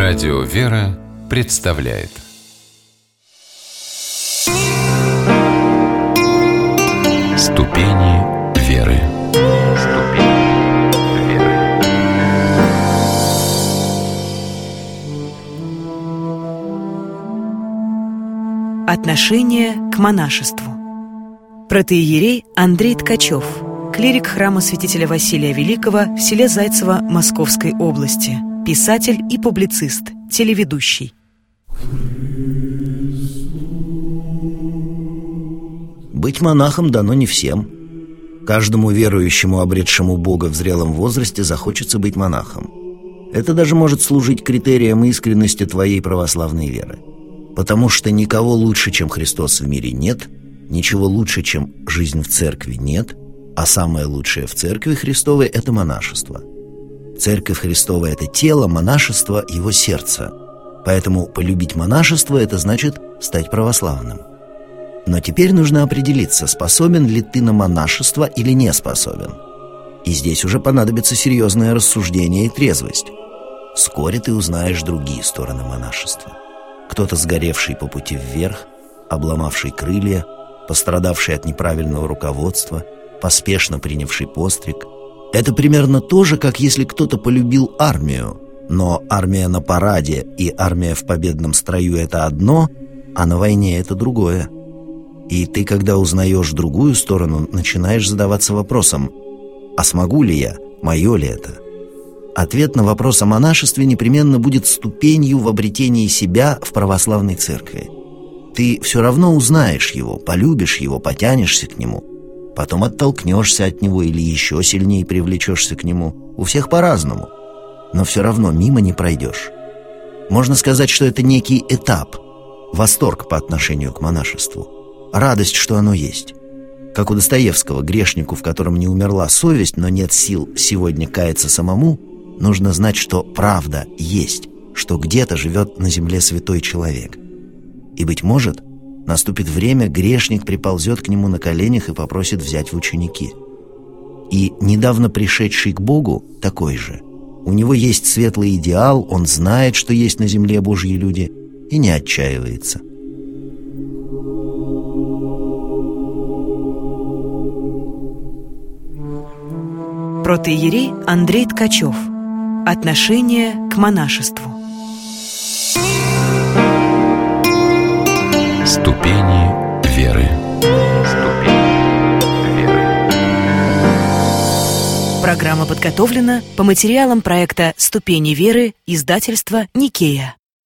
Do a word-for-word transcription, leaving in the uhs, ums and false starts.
Радио «Вера» представляет Ступени веры. Ступени веры. Отношение к монашеству. Протоиерей Андрей Ткачев, клирик храма святителя Василия Великого в селе Зайцево Московской области, писатель и публицист, телеведущий. Быть монахом дано не всем. Каждому верующему, обретшему Бога в зрелом возрасте, захочется быть монахом. Это даже может служить критерием искренности твоей православной веры. Потому что никого лучше, чем Христос, в мире нет, ничего лучше, чем жизнь в церкви, нет, а самое лучшее в церкви Христовой – это монашество. Церковь Христова – это тело, монашество – его сердце. Поэтому полюбить монашество – это значит стать православным. Но теперь нужно определиться, способен ли ты на монашество или не способен. И здесь уже понадобится серьезное рассуждение и трезвость. Вскоре ты узнаешь другие стороны монашества. Кто-то сгоревший по пути вверх, обломавший крылья, пострадавший от неправильного руководства, поспешно принявший постриг. Это примерно то же, как если кто-то полюбил армию, но армия на параде и армия в победном строю – это одно, а на войне – это другое. И ты, когда узнаешь другую сторону, начинаешь задаваться вопросом: а смогу ли я, мое ли это? Ответ на вопрос о монашестве непременно будет ступенью в обретении себя в православной церкви. Ты все равно узнаешь его, полюбишь его, потянешься к нему, потом оттолкнешься от него или еще сильнее привлечешься к нему. У всех по-разному, но все равно мимо не пройдешь. Можно сказать, что это некий этап, восторг по отношению к монашеству, радость, что оно есть. Как у Достоевского: грешнику, в котором не умерла совесть, но нет сил сегодня каяться самому, нужно знать, что правда есть, что где-то живет на земле святой человек. И, быть может, наступит время, грешник приползет к нему на коленях и попросит взять в ученики. И недавно пришедший к Богу такой же. У него есть светлый идеал, он знает, что есть на земле Божьи люди, и не отчаивается. Протоиерей Андрей Ткачев. Отношение к монашеству. Ступени веры. Ступени веры. Программа подготовлена по материалам проекта «Ступени веры» издательства «Никея».